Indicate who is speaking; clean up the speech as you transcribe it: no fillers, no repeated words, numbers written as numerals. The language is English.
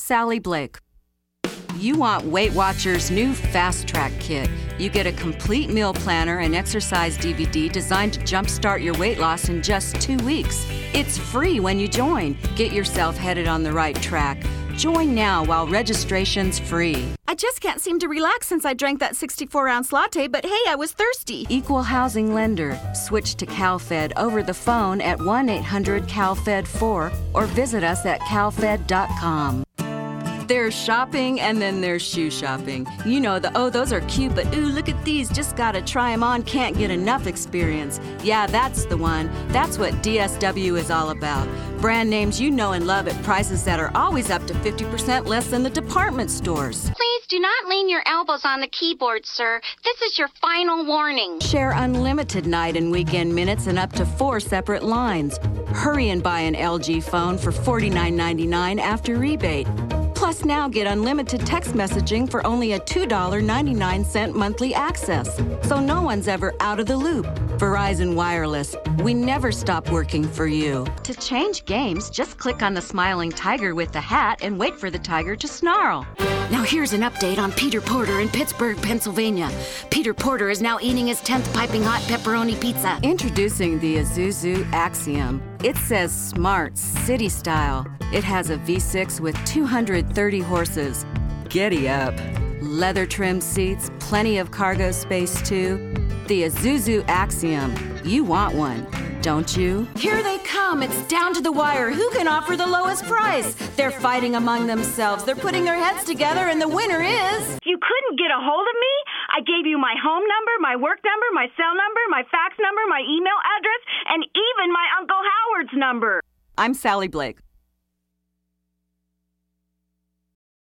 Speaker 1: Sally Blake. You want Weight Watchers' new Fast Track Kit. You get a complete meal planner and exercise DVD designed to jumpstart your weight loss in just 2 weeks. It's free when you join. Get yourself headed on the right track. Join now while registration's free.
Speaker 2: I just can't seem to relax since I drank that 64-ounce latte, but hey, I was thirsty.
Speaker 1: Equal Housing Lender. Switch to CalFed over the phone at 1-800-CalFed4 or visit us at calfed.com. There's shopping, and then there's shoe shopping. You know, those are cute, but ooh, look at these. Just gotta try them on, can't get enough experience. Yeah, that's the one. That's what DSW is all about. Brand names you know and love at prices that are always up to 50% less than the department stores.
Speaker 3: Please do not lean your elbows on the keyboard, sir. This is your final warning.
Speaker 1: Share unlimited night and weekend minutes and up to 4 separate lines. Hurry and buy an LG phone for $49.99 after rebate. Plus now get unlimited text messaging for only a $2.99 monthly access. So no one's ever out of the loop. Verizon Wireless, we never stop working for you. To change games, just click on the smiling tiger with the hat and wait for the tiger to snarl.
Speaker 4: Now here's an update on Peter Porter in Pittsburgh, Pennsylvania. Peter Porter is now eating his 10th piping hot pepperoni pizza.
Speaker 1: Introducing the Isuzu Axiom. It says smart, city style. It has a V6 with 230 horses. Giddy up. Leather trimmed seats, plenty of cargo space too. The Isuzu Axiom. You want one, don't you?
Speaker 2: Here they come. It's down to the wire. Who can offer the lowest price? They're fighting among themselves. They're putting their heads together, and the winner is...
Speaker 5: You couldn't get a hold of me? I gave you my home number, my work number, my cell number, my fax number, my email address, and even my Uncle Howard's number.
Speaker 1: I'm Sally Blake.